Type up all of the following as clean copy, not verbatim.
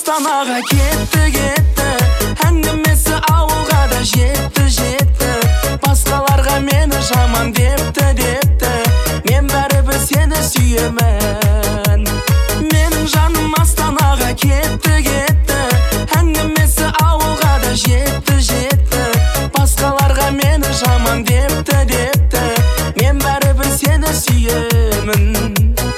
Астанаға кетті әңгімесі ауылға да жетті басқаларға мені жаман депті мен бәрібір сені сүйемін менің жаным Астанаға кетті әңгімесі ауылға да жетті басқаларға мені жаман депті мен бәрібір сені сүйемін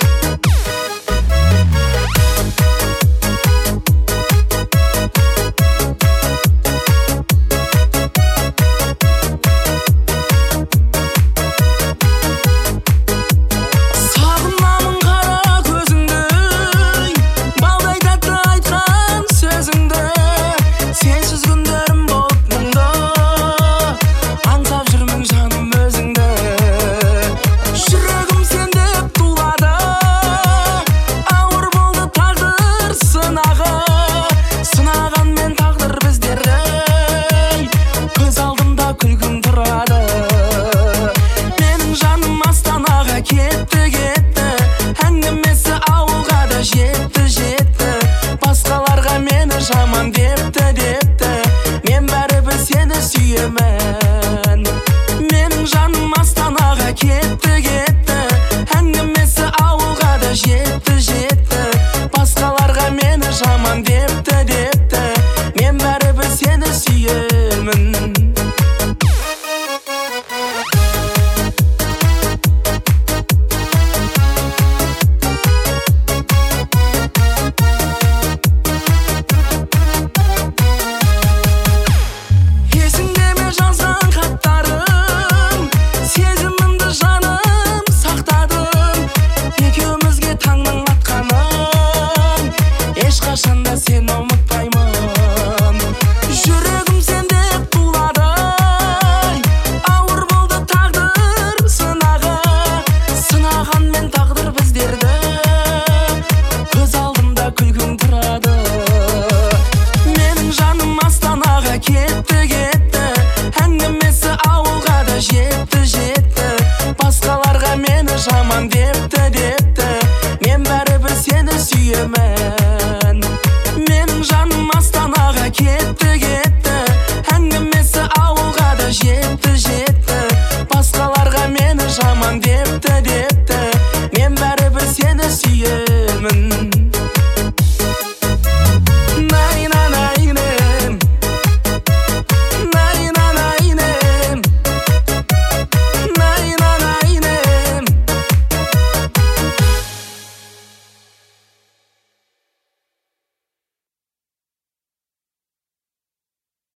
жаман депті мен бәрібір сені сүйемін менің жаным Астанаға кетті әңгімесі ауылға да жетті басқаларға мені жаман депті мен бәрібір сені сүйемін сезімімді жаным сақтадым екеумізге таңның